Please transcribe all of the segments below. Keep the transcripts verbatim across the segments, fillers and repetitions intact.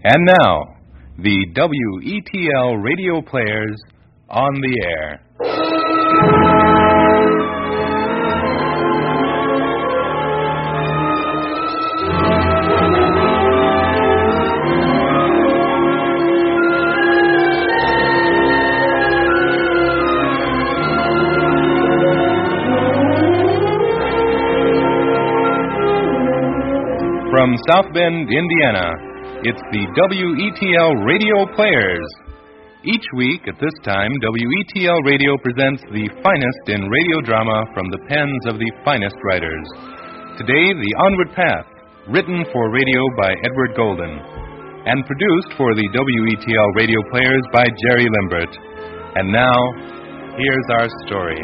And now, the W E T L radio players on the air. From South Bend, Indiana, it's the W E T L Radio Players. Each week at this time, W E T L Radio presents the finest in radio drama from the pens of the finest writers. Today, The Onward Path, written for radio by Edward Golden, and produced for the W E T L Radio Players by Jerry Limbert. And now, here's our story.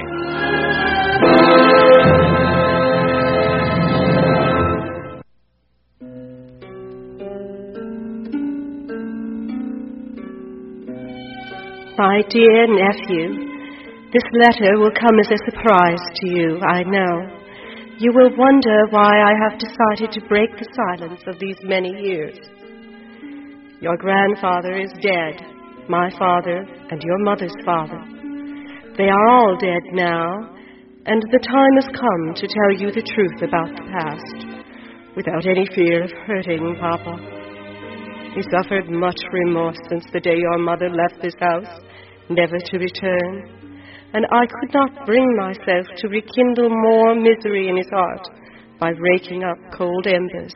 My dear nephew, this letter will come as a surprise to you, I know. You will wonder why I have decided to break the silence of these many years. Your grandfather is dead, my father and your mother's father. They are all dead now, and the time has come to tell you the truth about the past, without any fear of hurting Papa. He suffered much remorse since the day your mother left this house, never to return, and I could not bring myself to rekindle more misery in his heart by raking up cold embers.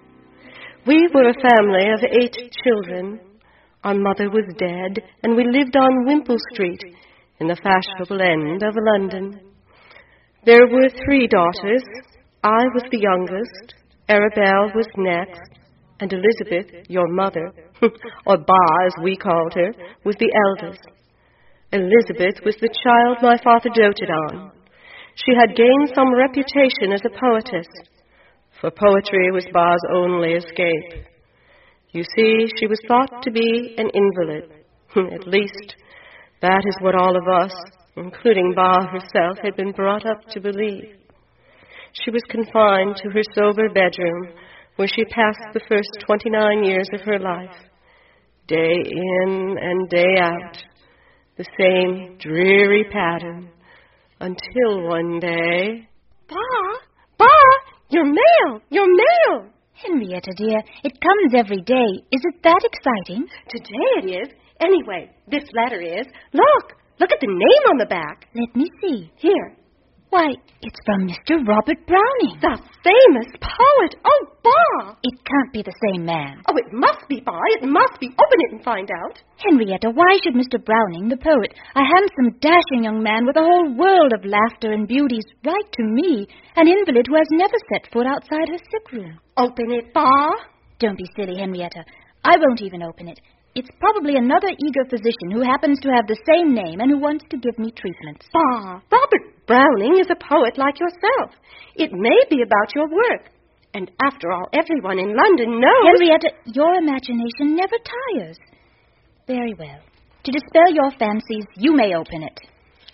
We were a family of eight children. Our mother was dead, and we lived on Wimpole Street, in the fashionable end of London. There were three daughters. I was the youngest, Arabelle was next, and Elizabeth, your mother, or Ba as we called her, was the eldest. Elizabeth was the child my father doted on. She had gained some reputation as a poetess, for poetry was Ba's only escape. You see, she was thought to be an invalid. At least, that is what all of us, including Ba herself, had been brought up to believe. She was confined to her sober bedroom, where she passed the first twenty-nine years of her life, day in and day out, the same dreary pattern, until one day... Ba! Ba! Your mail! Your mail! Henrietta, dear, it comes every day. Is it that exciting? Today it is. Anyway, this letter is. Look! Look at the name on the back. Let me see. Here. Why, it's from Mister Robert Browning. The famous poet. Oh, Ba! It can't be the same man. Oh, it must be, Ba. It must be. Open it and find out. Henrietta, why should Mister Browning, the poet, a handsome, dashing young man with a whole world of laughter and beauties, write to me, an invalid who has never set foot outside her sick room? Open it, Ba. Don't be silly, Henrietta. I won't even open it. It's probably another eager physician who happens to have the same name and who wants to give me treatments. Ba, Robert Browning is a poet like yourself. It may be about your work. And after all, everyone in London knows... Henrietta, your imagination never tires. Very well. To dispel your fancies, you may open it.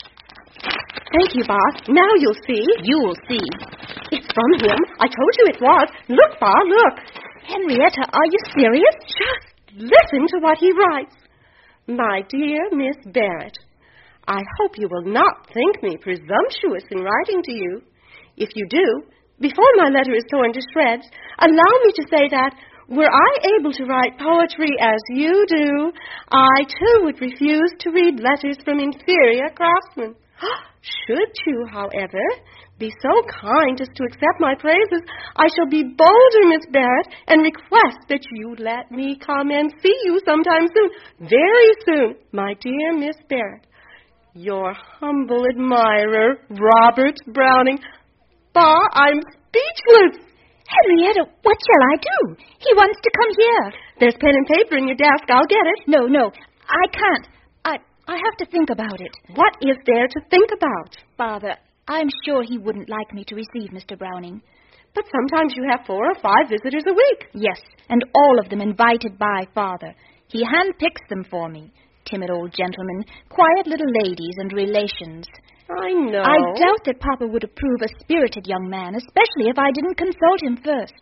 Thank you, Ba. Now you'll see. You'll see. It's from him. I told you it was. Look, Ba, look. Henrietta, are you serious? Just listen to what he writes. My dear Miss Barrett, I hope you will not think me presumptuous in writing to you. If you do, before my letter is torn to shreds, allow me to say that, were I able to write poetry as you do, I too would refuse to read letters from inferior craftsmen. Should you, however, be so kind as to accept my praises, I shall be bolder, Miss Barrett, and request that you let me come and see you sometime soon, very soon, my dear Miss Barrett. Your humble admirer, Robert Browning. Ba, I'm speechless. Henrietta, what shall I do? He wants to come here. There's pen and paper in your desk. I'll get it. No, no, I can't. I I have to think about it. What is there to think about? Father, I'm sure he wouldn't like me to receive Mister Browning. But sometimes you have four or five visitors a week. Yes, and all of them invited by Father. He handpicks them for me. Timid old gentlemen, quiet little ladies and relations. I know. I doubt that Papa would approve a spirited young man, especially if I didn't consult him first.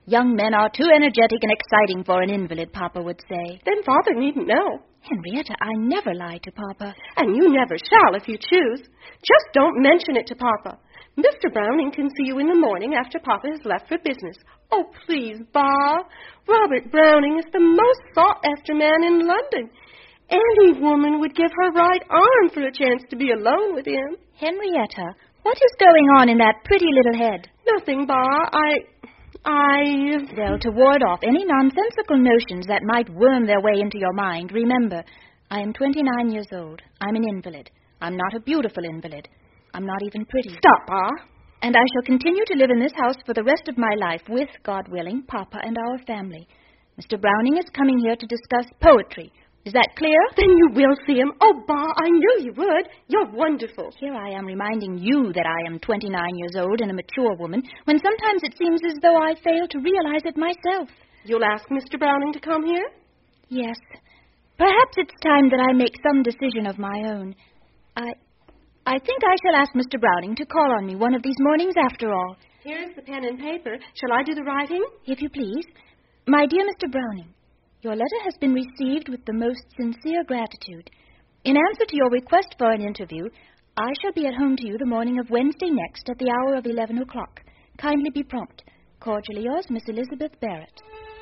Young men are too energetic and exciting for an invalid, Papa would say. Then Father needn't know. Henrietta, I never lie to Papa. And you never shall if you choose. Just don't mention it to Papa. Mister Browning can see you in the morning after Papa has left for business. Oh, please, Bob. Robert Browning is the most sought-after man in London. Any woman would give her right arm for a chance to be alone with him. Henrietta, what is going on in that pretty little head? Nothing, Ba. I... I... Well, to ward off any nonsensical notions that might worm their way into your mind, remember, I am twenty-nine years old. I'm an invalid. I'm not a beautiful invalid. I'm not even pretty. Stop, Pa. And I shall continue to live in this house for the rest of my life with, God willing, Papa and our family. Mister Browning is coming here to discuss poetry. Is that clear? Then you will see him. Oh, Ba, I knew you would. You're wonderful. Here I am reminding you that I am twenty-nine years old and a mature woman, when sometimes it seems as though I fail to realize it myself. You'll ask Mister Browning to come here? Yes. Perhaps it's time that I make some decision of my own. I... I think I shall ask Mister Browning to call on me one of these mornings after all. Here's the pen and paper. Shall I do the writing? If you please. My dear Mister Browning, your letter has been received with the most sincere gratitude. In answer to your request for an interview, I shall be at home to you the morning of Wednesday next at the hour of eleven o'clock. Kindly be prompt. Cordially yours, Miss Elizabeth Barrett.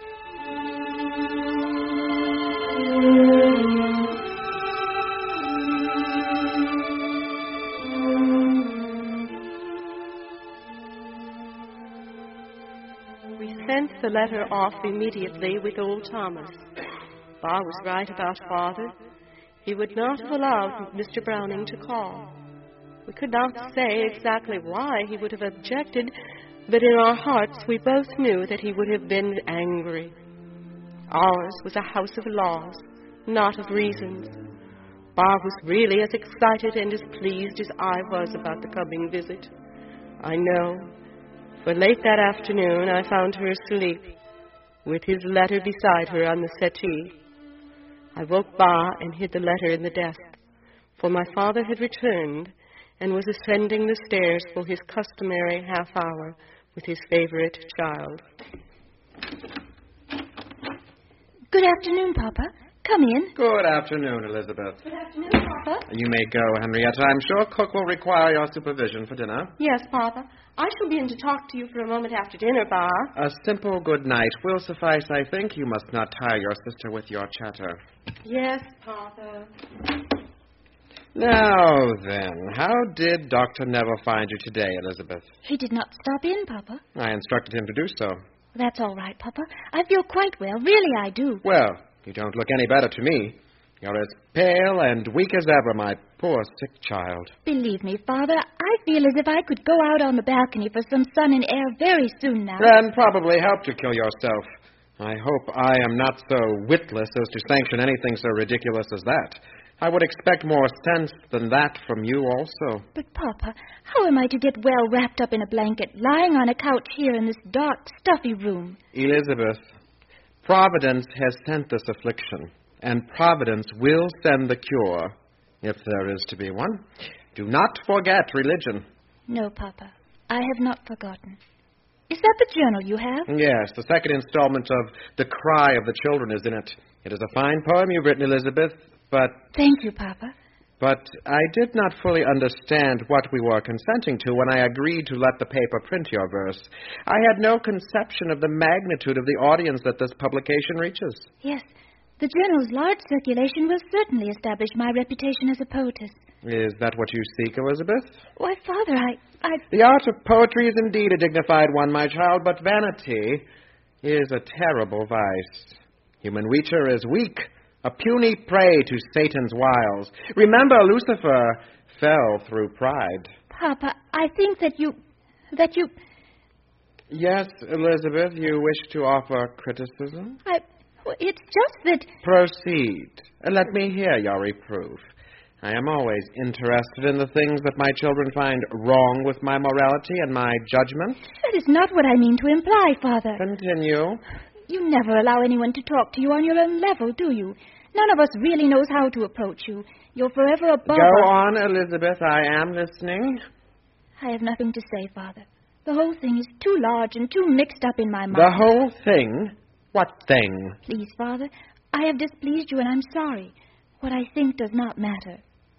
Sent the letter off immediately with old Thomas. Ba was right about Father. He would not have allowed Mister Browning to call. We could not say exactly why he would have objected, but in our hearts we both knew that he would have been angry. Ours was a house of laws, not of reasons. Ba was really as excited and as pleased as I was about the coming visit. I know. For late that afternoon, I found her asleep, with his letter beside her on the settee. I woke Ba and hid the letter in the desk, for my father had returned and was ascending the stairs for his customary half hour with his favorite child. Good afternoon, Papa. Come in. Good afternoon, Elizabeth. Good afternoon, Papa. You may go, Henrietta. I'm sure Cook will require your supervision for dinner. Yes, Papa. I shall be in to talk to you for a moment after dinner, Ba. A simple good night will suffice, I think. You must not tire your sister with your chatter. Yes, Papa. Now, then, how did Doctor Neville find you today, Elizabeth? He did not stop in, Papa. I instructed him to do so. That's all right, Papa. I feel quite well. Really, I do. Well, you don't look any better to me. You're as pale and weak as ever, my poor sick child. Believe me, Father, I feel as if I could go out on the balcony for some sun and air very soon now. Then probably help to kill yourself. I hope I am not so witless as to sanction anything so ridiculous as that. I would expect more sense than that from you also. But, Papa, how am I to get well wrapped up in a blanket, lying on a couch here in this dark, stuffy room? Elizabeth, Providence has sent this affliction, and Providence will send the cure, if there is to be one. Do not forget religion. No, Papa, I have not forgotten. Is that the journal you have? Yes, the second installment of The Cry of the Children is in it. It is a fine poem you've written, Elizabeth, but... Thank you, Papa. But I did not fully understand what we were consenting to when I agreed to let the paper print your verse. I had no conception of the magnitude of the audience that this publication reaches. Yes, the journal's large circulation will certainly establish my reputation as a poetess. Is that what you seek, Elizabeth? Why, Father, I... I... The art of poetry is indeed a dignified one, my child, but vanity is a terrible vice. Human nature is weak, a puny prey to Satan's wiles. Remember, Lucifer fell through pride. Papa, I think that you... that you... Yes, Elizabeth, you wish to offer criticism? I... It's just that... Proceed. Let me hear your reproof. I am always interested in the things that my children find wrong with my morality and my judgment. That is not what I mean to imply, Father. Continue. You never allow anyone to talk to you on your own level, do you? None of us really knows how to approach you. You're forever above Go us. on, Elizabeth. I am listening. I have nothing to say, Father. The whole thing is too large and too mixed up in my mind. The whole thing? What thing? Please, Father, I have displeased you, and I'm sorry. What I think does not matter.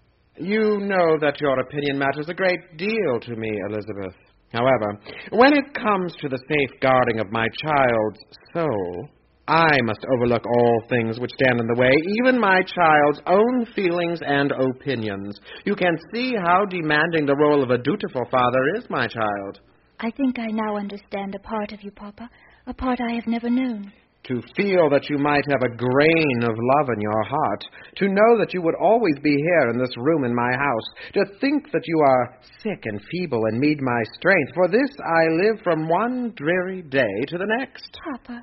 You know that your opinion matters a great deal to me, Elizabeth. However, when it comes to the safeguarding of my child's soul, I must overlook all things which stand in the way, even my child's own feelings and opinions. You can see how demanding the role of a dutiful father is, my child. I think I now understand a part of you, Papa, a part I have never known. To feel that you might have a grain of love in your heart, to know that you would always be here in this room in my house, to think that you are sick and feeble and need my strength. For this I live from one dreary day to the next. Papa.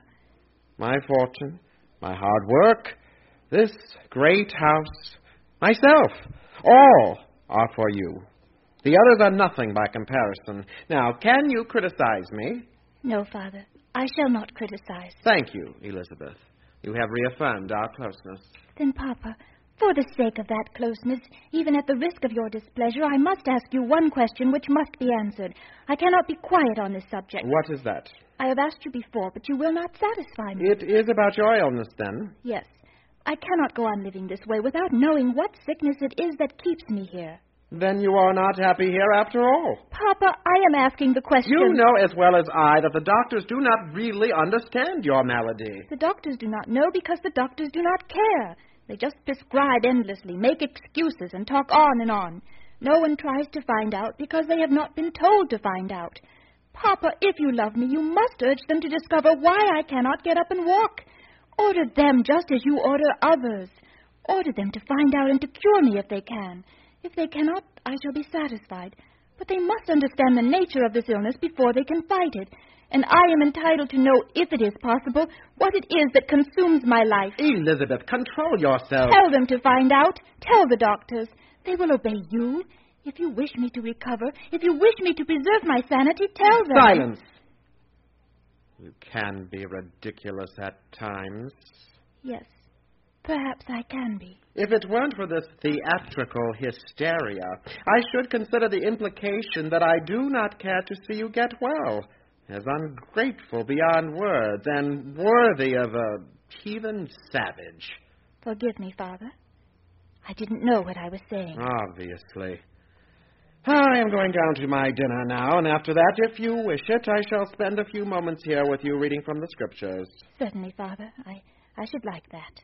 My fortune, my hard work, this great house, myself, all are for you. The others are nothing by comparison. Now, can you criticize me? No, Father. I shall not criticize. Thank you, Elizabeth. You have reaffirmed our closeness. Then, Papa, for the sake of that closeness, even at the risk of your displeasure, I must ask you one question which must be answered. I cannot be quiet on this subject. What is that? I have asked you before, but you will not satisfy me. It is about your illness, then? Yes. I cannot go on living this way without knowing what sickness it is that keeps me here. Then you are not happy here after all. Papa, I am asking the question. You know as well as I that the doctors do not really understand your malady. The doctors do not know because the doctors do not care. They just prescribe endlessly, make excuses, and talk on and on. No one tries to find out because they have not been told to find out. Papa, if you love me, you must urge them to discover why I cannot get up and walk. Order them just as you order others. Order them to find out and to cure me if they can. If they cannot, I shall be satisfied. But they must understand the nature of this illness before they can fight it. And I am entitled to know, if it is possible, what it is that consumes my life. Elizabeth, control yourself. Tell them to find out. Tell the doctors. They will obey you. If you wish me to recover, if you wish me to preserve my sanity, tell them. Silence. You can be ridiculous at times. Yes, perhaps I can be. If it weren't for this theatrical hysteria, I should consider the implication that I do not care to see you get well as ungrateful beyond words and worthy of a heathen savage. Forgive me, Father. I didn't know what I was saying. Obviously. I am going down to my dinner now, and after that, if you wish it, I shall spend a few moments here with you reading from the Scriptures. Certainly, Father. I, I should like that.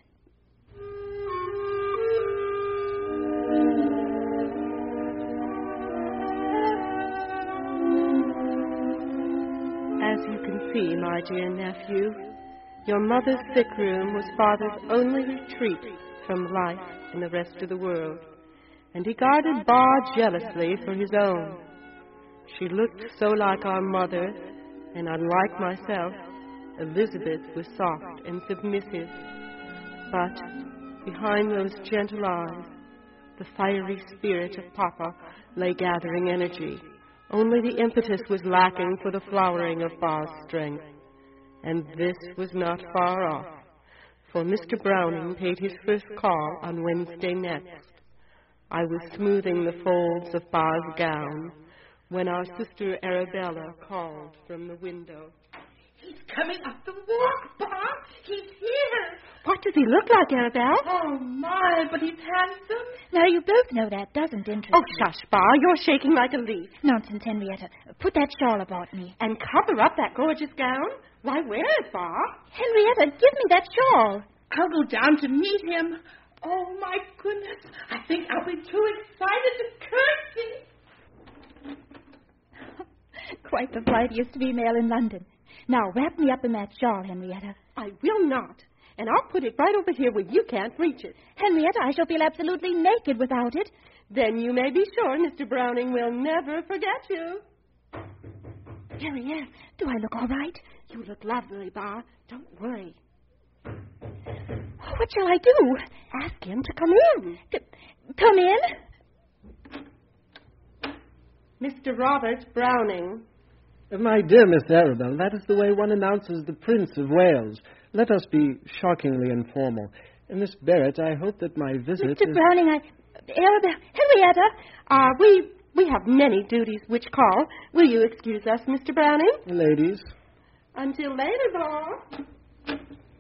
As you can see, my dear nephew, your mother's sick room was Father's only retreat from life and the rest of the world, and he guarded Bar jealously for his own. She looked so like our mother, and unlike myself, Elizabeth was soft and submissive. But behind those gentle eyes, the fiery spirit of Papa lay gathering energy. Only the impetus was lacking for the flowering of Bar's strength. And this was not far off, for Mister Browning paid his first call on Wednesday next. I was smoothing the folds of Bar's gown when our sister Arabella called from the window. He's coming up the walk, Bob. He's here. What does he look like, Arabelle? Oh, my, but he's handsome. Now, you both know that doesn't interest Oh, me. shush, Bar. You're shaking like a leaf. Nonsense, Henrietta. Put that shawl about me. And cover up that gorgeous gown? Why, wear it, Bar. Henrietta, give me that shawl. I'll go down to meet him. Oh, my goodness. I think I'll be too excited to curtsy. Quite the flightiest female in London. Now, wrap me up in that shawl, Henrietta. I will not. And I'll put it right over here where you can't reach it. Henrietta, I shall feel absolutely naked without it. Then you may be sure Mister Browning will never forget you. Henrietta, do I look all right? You look lovely, Bar. Don't worry. What shall I do? Ask him to come in. C- come in? Mister Robert Browning. My dear Miss Arabelle, that is the way one announces the Prince of Wales. Let us be shockingly informal. And Miss Barrett, I hope that my visit Mister is... Browning, I... Arabelle, Henrietta, Uh, we We have many duties which call. Will you excuse us, Mister Browning? Ladies. Until later, Bob.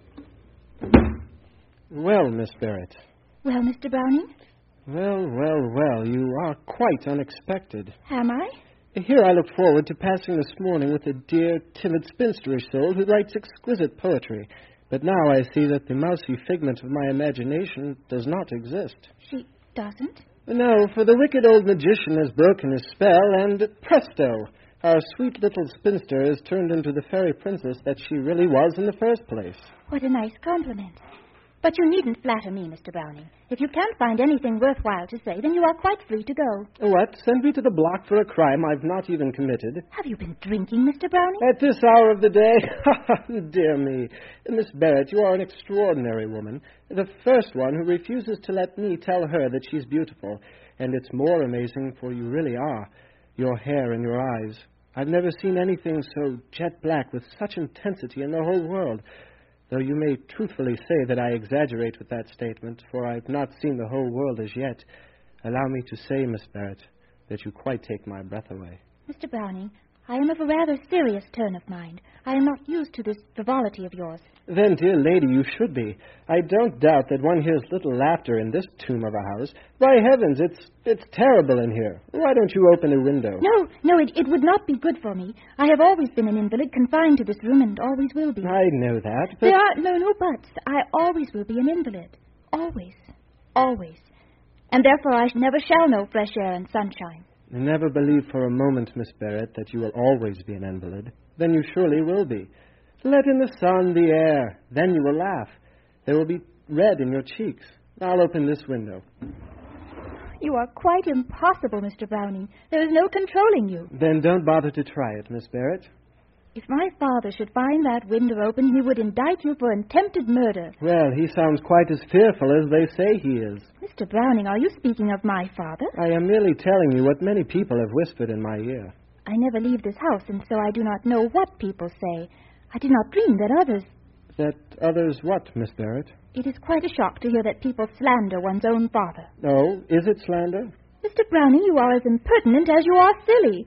Well, Miss Barrett. Well, Mister Browning? Well, well, well, you are quite unexpected. Am I? Here I look forward to passing this morning with a dear, timid, spinsterish soul who writes exquisite poetry. But now I see that the mousy figment of my imagination does not exist. She doesn't? No, for the wicked old magician has broken his spell, and presto, our sweet little spinster is turned into the fairy princess that she really was in the first place. What a nice compliment. But you needn't flatter me, Mister Browning. If you can't find anything worthwhile to say, then you are quite free to go. What? Send me to the block for a crime I've not even committed? Have you been drinking, Mister Browning? At this hour of the day? Dear me. Miss Barrett, you are an extraordinary woman. The first one who refuses to let me tell her that she's beautiful. And it's more amazing, for you really are. Your hair and your eyes. I've never seen anything so jet black with such intensity in the whole world. Though you may truthfully say that I exaggerate with that statement, for I've not seen the whole world as yet. Allow me to say, Miss Barrett, that you quite take my breath away. Mister Browning, I am of a rather serious turn of mind. I am not used to this frivolity of yours. Then, dear lady, you should be. I don't doubt that one hears little laughter in this tomb of a house. By heavens, it's it's terrible in here. Why don't you open a window? No, no, it, it would not be good for me. I have always been an invalid, confined to this room, and always will be. I know that, but... There are no, no buts. I always will be an invalid. Always. Always. And therefore I never shall know fresh air and sunshine. Never believe for a moment, Miss Barrett, that you will always be an invalid. Then you surely will be. Let in the sun, the air. Then you will laugh. There will be red in your cheeks. I'll open this window. You are quite impossible, Mister Browning. There is no controlling you. Then don't bother to try it, Miss Barrett. If my father should find that window open, he would indict you for attempted murder. Well, he sounds quite as fearful as they say he is. Mister Browning, are you speaking of my father? I am merely telling you what many people have whispered in my ear. I never leave this house, and so I do not know what people say. I did not dream that others... That others what, Miss Barrett? It is quite a shock to hear that people slander one's own father. Oh, is it slander? Mister Browning, you are as impertinent as you are silly.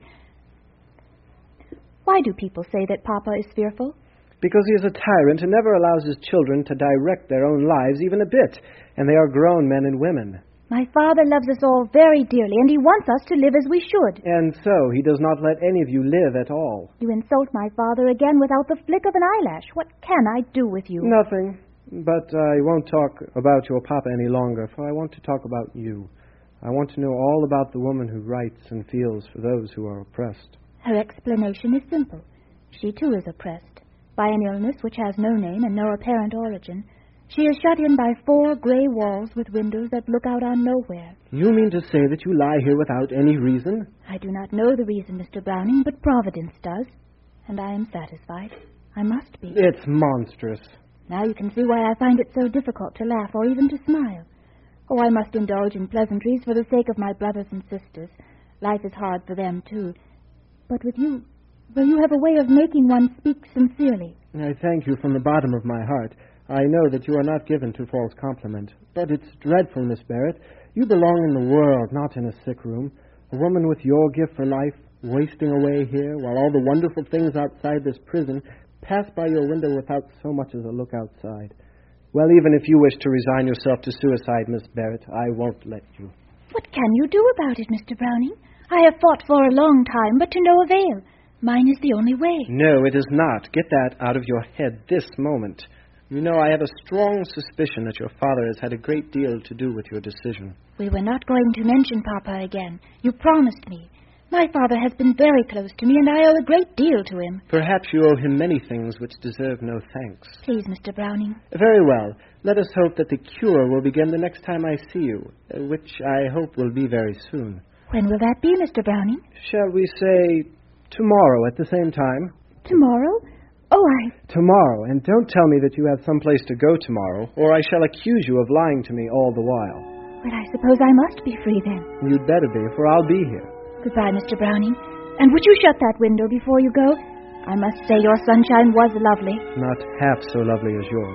Why do people say that Papa is fearful? Because he is a tyrant and never allows his children to direct their own lives even a bit, and they are grown men and women. My father loves us all very dearly, and he wants us to live as we should. And so he does not let any of you live at all. You insult my father again without the flick of an eyelash. What can I do with you? Nothing. But I won't talk about your papa any longer, for I want to talk about you. I want to know all about the woman who writes and feels for those who are oppressed. Her explanation is simple. She, too, is oppressed by an illness which has no name and no apparent origin. She is shut in by four gray walls with windows that look out on nowhere. You mean to say that you lie here without any reason? I do not know the reason, Mister Browning, but Providence does. And I am satisfied. I must be. It's monstrous. Now you can see why I find it so difficult to laugh or even to smile. Oh, I must indulge in pleasantries for the sake of my brothers and sisters. Life is hard for them, too. But with you, well, you have a way of making one speak sincerely. I thank you from the bottom of my heart. I know that you are not given to false compliment. But it's dreadful, Miss Barrett. You belong in the world, not in a sick room. A woman with your gift for life, wasting away here, while all the wonderful things outside this prison pass by your window without so much as a look outside. Well, even if you wish to resign yourself to suicide, Miss Barrett, I won't let you. What can you do about it, Mister Browning? I have fought for a long time, but to no avail. Mine is the only way. No, it is not. Get that out of your head this moment. You know, I have a strong suspicion that your father has had a great deal to do with your decision. We were not going to mention Papa again. You promised me. My father has been very close to me, and I owe a great deal to him. Perhaps you owe him many things which deserve no thanks. Please, Mister Browning. Very well. Let us hope that the cure will begin the next time I see you, which I hope will be very soon. When will that be, Mister Browning? Shall we say tomorrow at the same time? Tomorrow? Oh, I... Tomorrow, and don't tell me that you have some place to go tomorrow, or I shall accuse you of lying to me all the while. But I suppose I must be free then. You'd better be, for I'll be here. Goodbye, Mister Browning. And would you shut that window before you go? I must say your sunshine was lovely. Not half so lovely as yours.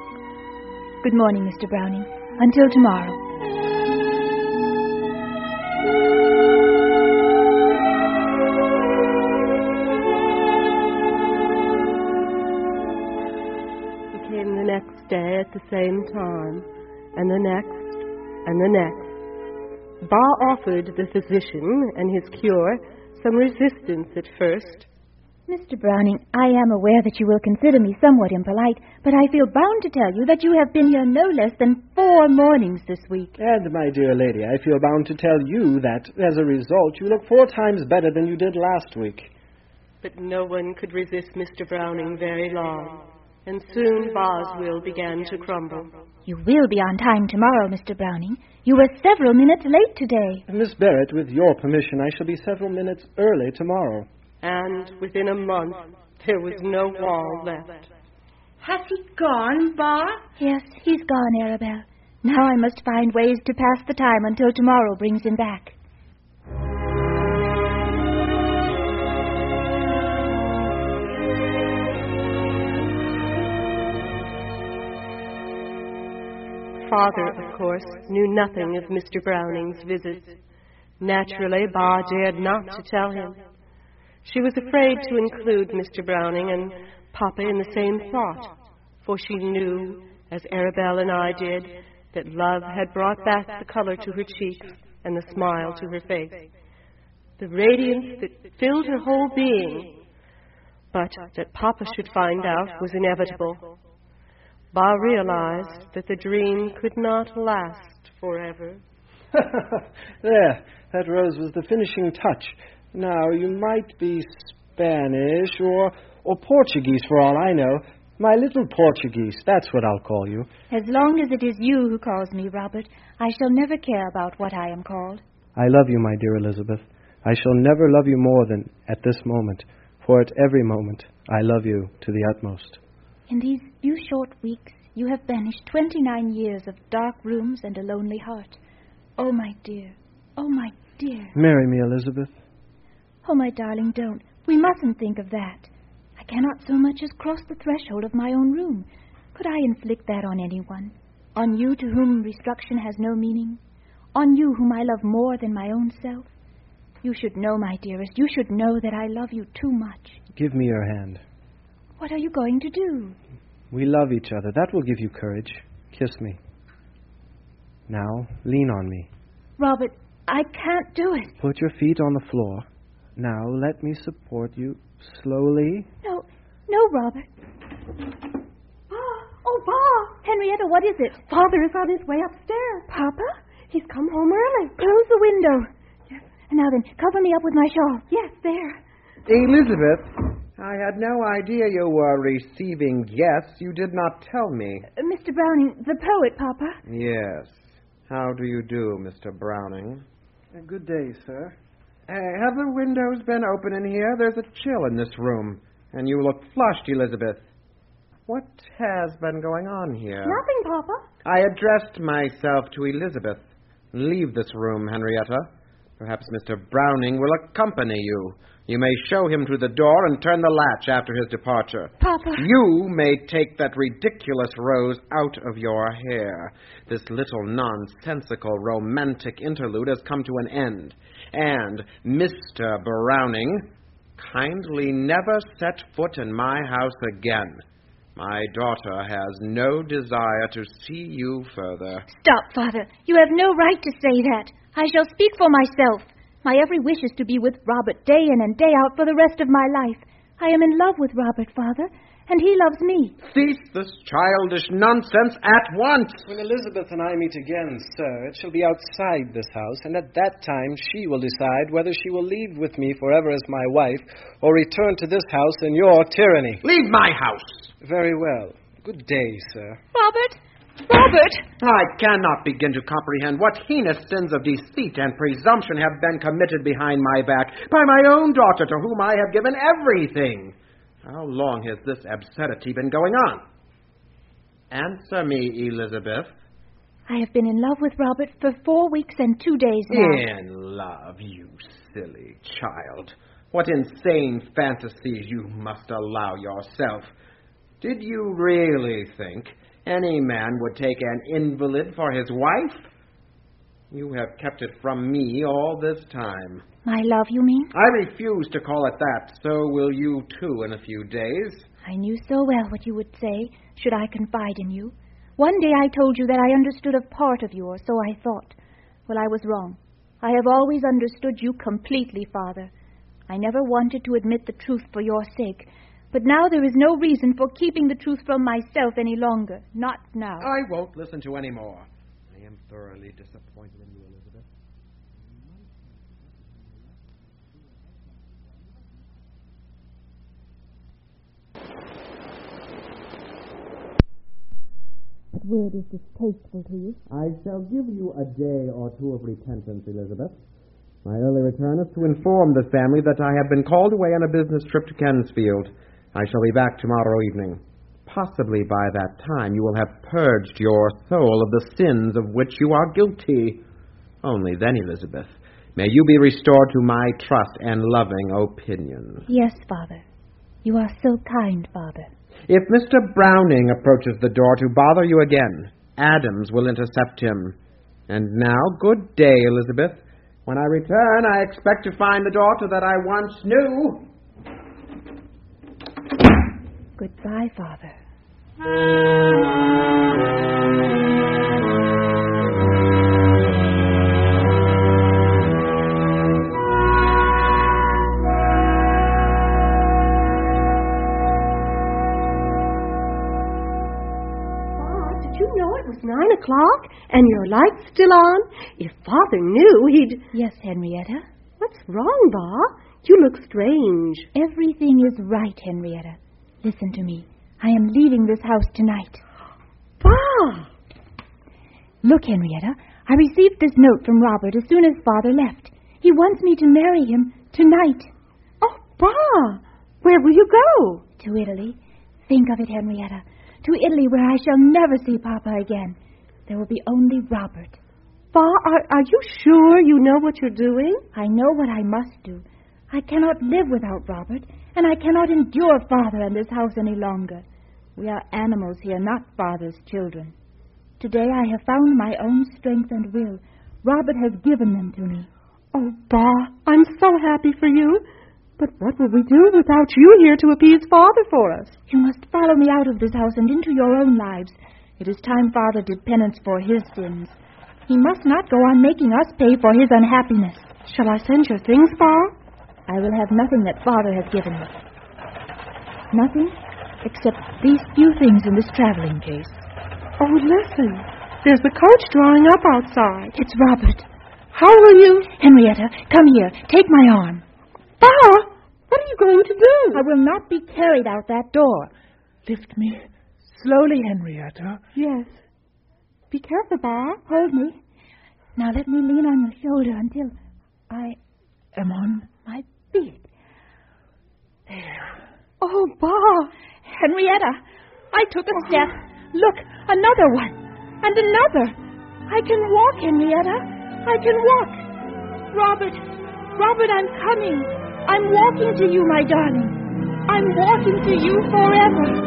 Good morning, Mister Browning. Until tomorrow. at the same time, and the next, and the next. Ba offered the physician and his cure some resistance at first. Mister Browning, I am aware that you will consider me somewhat impolite, but I feel bound to tell you that you have been here no less than four mornings this week. And, my dear lady, I feel bound to tell you that, as a result, you look four times better than you did last week. But no one could resist Mister Browning very long, and soon Ba's will began to crumble. You will be on time tomorrow, Mister Browning. You were several minutes late today. Miss Barrett, with your permission, I shall be several minutes early tomorrow. And within a month, there was no wall left. Has he gone, Ba? Yes, he's gone, Arabelle. Now I must find ways to pass the time until tomorrow brings him back. Father, of course, knew nothing of Mister Browning's visits. Naturally, Ba dared not to tell him. She was afraid to include Mister Browning and Papa in the same thought, for she knew, as Arabelle and I did, that love had brought back the color to her cheeks and the smile to her face, the radiance that filled her whole being. But that Papa should find out was inevitable. Ba realized that the dream could not last forever. There, that rose was the finishing touch. Now, you might be Spanish or, or Portuguese for all I know. My little Portuguese, that's what I'll call you. As long as it is you who calls me Robert, I shall never care about what I am called. I love you, my dear Elizabeth. I shall never love you more than at this moment, for at every moment I love you to the utmost. In these few short weeks, you have banished twenty-nine years of dark rooms and a lonely heart. Oh, my dear. Oh, my dear. Marry me, Elizabeth. Oh, my darling, don't. We mustn't think of that. I cannot so much as cross the threshold of my own room. Could I inflict that on anyone? On you to whom instruction has no meaning? On you whom I love more than my own self? You should know, my dearest, you should know that I love you too much. Give me your hand. What are you going to do? We love each other. That will give you courage. Kiss me. Now, lean on me. Robert, I can't do it. Put your feet on the floor. Now, let me support you slowly. No, no, Robert. Ba! Oh, Ba! Henrietta, what is it? Father is on his way upstairs. Papa? He's come home early. Close the window. Yes. Now then, cover me up with my shawl. Yes, there. Elizabeth, I had no idea you were receiving guests. You did not tell me. Uh, Mister Browning, the poet, Papa. Yes. How do you do, Mister Browning? A good day, sir. Uh, have the windows been open in here? There's a chill in this room. And you look flushed, Elizabeth. What has been going on here? Nothing, Papa. I addressed myself to Elizabeth. Leave this room, Henrietta. Perhaps Mister Browning will accompany you. You may show him to the door and turn the latch after his departure. Papa. You may take that ridiculous rose out of your hair. This little nonsensical romantic interlude has come to an end. And, Mister Browning, kindly never set foot in my house again. My daughter has no desire to see you further. Stop, Father. You have no right to say that. I shall speak for myself. My every wish is to be with Robert day in and day out for the rest of my life. I am in love with Robert, Father, and he loves me. Cease this childish nonsense at once. When Elizabeth and I meet again, sir, it shall be outside this house, and at that time she will decide whether she will leave with me forever as my wife or return to this house in your tyranny. Leave my house. Very well. Good day, sir. Robert! Robert! I cannot begin to comprehend what heinous sins of deceit and presumption have been committed behind my back by my own daughter, to whom I have given everything. How long has this absurdity been going on? Answer me, Elizabeth. I have been in love with Robert for four weeks and two days now. In love, you silly child. What insane fantasies you must allow yourself. Did you really think any man would take an invalid for his wife? You have kept it from me all this time. My love, you mean? I refuse to call it that. So will you, too, in a few days. I knew so well what you would say, should I confide in you. One day I told you that I understood a part of you, or so I thought. Well, I was wrong. I have always understood you completely, Father. I never wanted to admit the truth for your sake, but now there is no reason for keeping the truth from myself any longer. Not now. I won't listen to any more. I am thoroughly disappointed in you, Elizabeth. That word is distasteful to you. I shall give you a day or two of repentance, Elizabeth. My early return is to inform the family that I have been called away on a business trip to Kensfield. I shall be back tomorrow evening. Possibly by that time you will have purged your soul of the sins of which you are guilty. Only then, Elizabeth, may you be restored to my trust and loving opinion. Yes, Father. You are so kind, Father. If Mister Browning approaches the door to bother you again, Adams will intercept him. And now, good day, Elizabeth. When I return, I expect to find the daughter that I once knew. Goodbye, Father. Nine o'clock, and your light's still on? If Father knew, he'd... Yes, Henrietta? What's wrong, Ba? You look strange. Everything is right, Henrietta. Listen to me. I am leaving this house tonight. Ba! Look, Henrietta, I received this note from Robert as soon as Father left. He wants me to marry him tonight. Oh, Ba! Where will you go? To Italy. Think of it, Henrietta. To Italy, where I shall never see Papa again. There will be only Robert. Pa, are, are you sure you know what you're doing? I know what I must do. I cannot live without Robert, and I cannot endure Father and this house any longer. We are animals here, not Father's children. Today I have found my own strength and will. Robert has given them to me. Oh, Pa, I'm so happy for you. But what will we do without you here to appease Father for us? You must follow me out of this house and into your own lives. It is time Father did penance for his sins. He must not go on making us pay for his unhappiness. Shall I send your things, Pa? I will have nothing that Father has given me. Nothing except these few things in this traveling case. Oh, listen. There's the coach drawing up outside. It's Robert. How will you... Henrietta, come here. Take my arm. Pa! What are you going to do? I will not be carried out that door. Lift me slowly, Henrietta. Yes. Be careful, Pa. Hold me. Now let me lean on your shoulder until I am on my feet. There. Oh, Pa. Henrietta, I took a step. Look, another one. And another. I can walk, Henrietta. I can walk. Robert, Robert, I'm coming. I'm walking to you, my darling. I'm walking to you forever.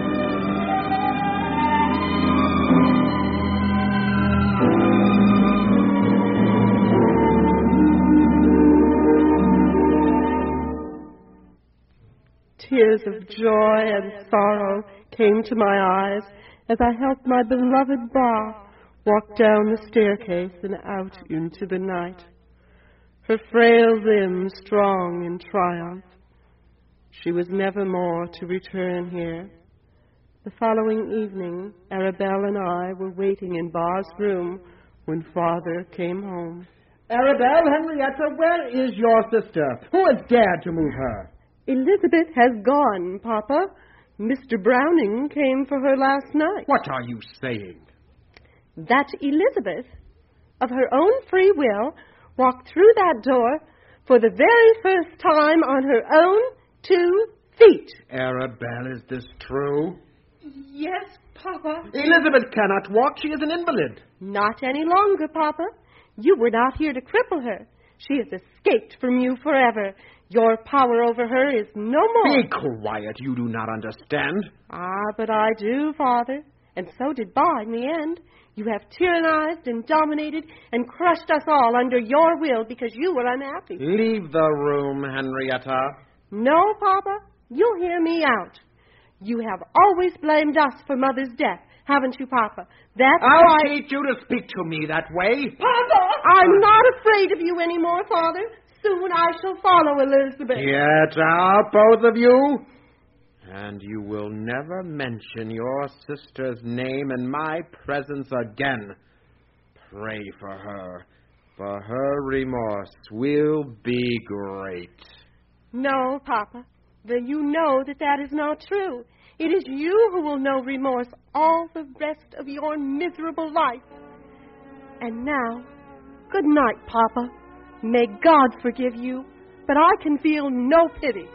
Tears of joy and sorrow came to my eyes as I helped my beloved Ba walk down the staircase and out into the night. Her frail limbs strong in triumph. She was never more to return here. The following evening, Arabelle and I were waiting in Ba's room when Father came home. Arabelle, Henrietta, where is your sister? Who has dared to move her? Elizabeth has gone, Papa. Mister Browning came for her last night. What are you saying? That Elizabeth, of her own free will, walked through that door for the very first time on her own two feet. Arabelle, is this true? Yes, Papa. Elizabeth cannot walk. She is an invalid. Not any longer, Papa. You were not here to cripple her. She has escaped from you forever. Your power over her is no more. Be quiet. You do not understand. Ah, but I do, Father. And so did Ba in the end. You have tyrannized and dominated and crushed us all under your will because you were unhappy. Leave the room, Henrietta. No, Papa. You'll hear me out. You have always blamed us for Mother's death. haven't you, Papa? That's I'll why... teach you to speak to me that way. Papa! I'm not afraid of you anymore, Father. Soon I shall follow Elizabeth. Get out, both of you. And you will never mention your sister's name in my presence again. Pray for her, for her remorse will be great. No, Papa. Then you know that that is not true. It is you who will know remorse all the rest of your miserable life. And now, good night, Papa. May God forgive you, but I can feel no pity.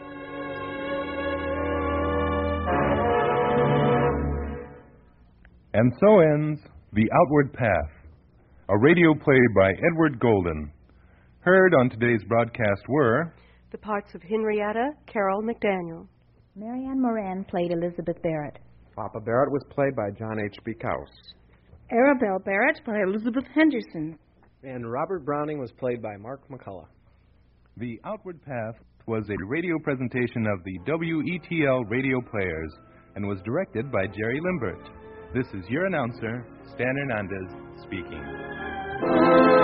And so ends The Outward Path, a radio play by Edward Golden. Heard on today's broadcast were The parts of Henrietta, Carol McDaniel. Marianne Moran played Elizabeth Barrett. Papa Barrett was played by John H B. Couse. Arabelle Barrett by Elizabeth Henderson. And Robert Browning was played by Mark McCullough. The Outward Path was a radio presentation of the W E T L Radio Players and was directed by Jerry Limbert. This is your announcer, Stan Hernandez, speaking.